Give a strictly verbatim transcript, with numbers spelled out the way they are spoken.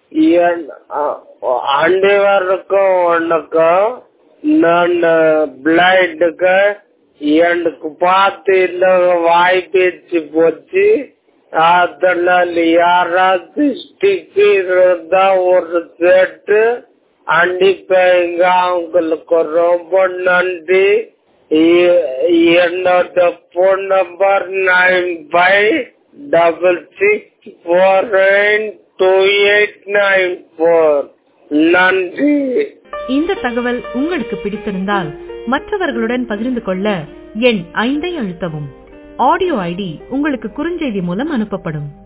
அனைவருக்கும் வணக்கம். நான் பிளைண்டுக்கு எனக்கு பார்த்து இந்த வாய் பேச்சு போச்சு. அதனால யாராவது ஸ்டிக் இருந்தா ஒரு செட்டு அனுப்பிங்க. அவங்களுக்கு ரொம்ப நன்றி. என்னோட phone number nine five double six four nine two eight nine four. நன்றி. இந்த தகவல் உங்களுக்கு பிடித்திருந்தால் மற்றவர்களுடன் பகிர்ந்து கொள்ள எண் ஐந்தை அழுத்தவும். ஆடியோ ஐடி உங்களுக்கு குறுஞ்செய்தி மூலம் அனுப்பப்படும்.